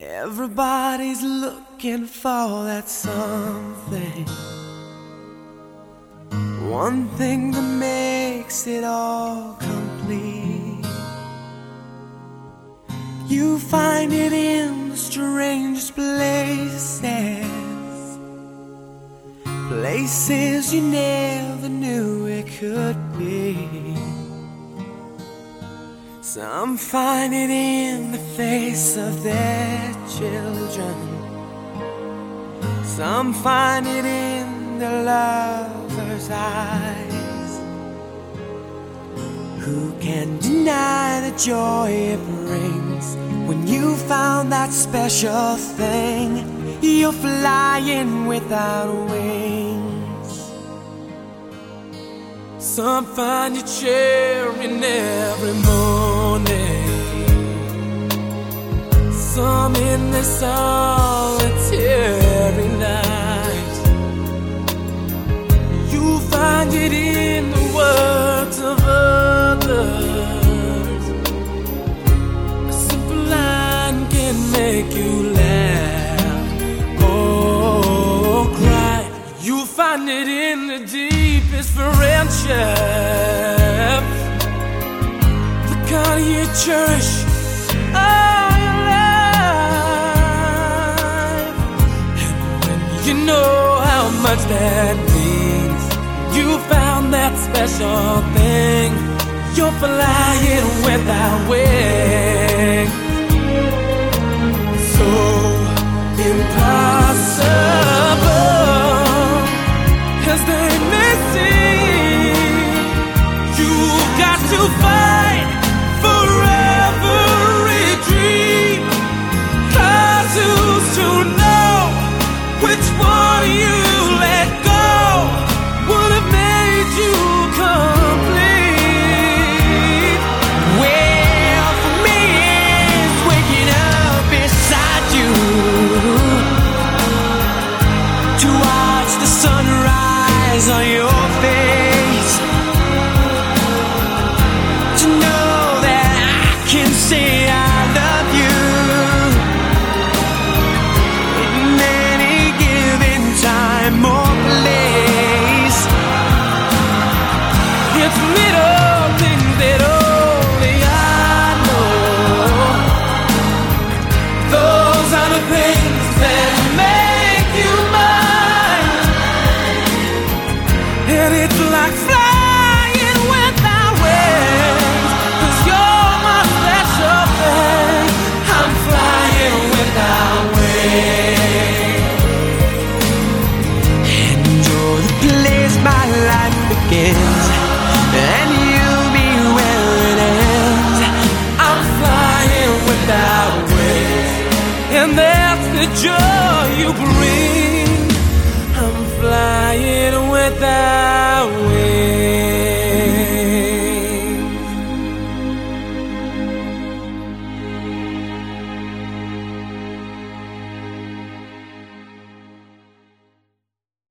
Everybody's looking for that something, one thing that makes it all complete. You find it in the strangest places, places you never knew it could be. Some find it in the face of their children, some find it in the lover's eyes. Who can deny the joy it brings when you found that special thing? You're flying without wings. Some find you cheering every morning, some in their solitary night. You find it in the words of others. A simple line can make you laugh or cry. You find it in the deepest friendship, the kind you cherish all your life. And when you know how much that means, you found that special thing. You're flying without wings. So impossible as they may seem, you've got to fight for every dream. 'Cause who's to know which one you let go would have made you complete? Well, for me it's waking up beside you to watch the sunrise on your face, to know that I can say I love you in any given time or place. It's little things that only I know. Those are the things that make you mine. And it's like flying without wings, 'cause you're my special thing. I'm flying without wings. And you're the place my life begins, and you'll be where it ends. I'm flying without wings, and that's the joy you bring. I'm flying without wings.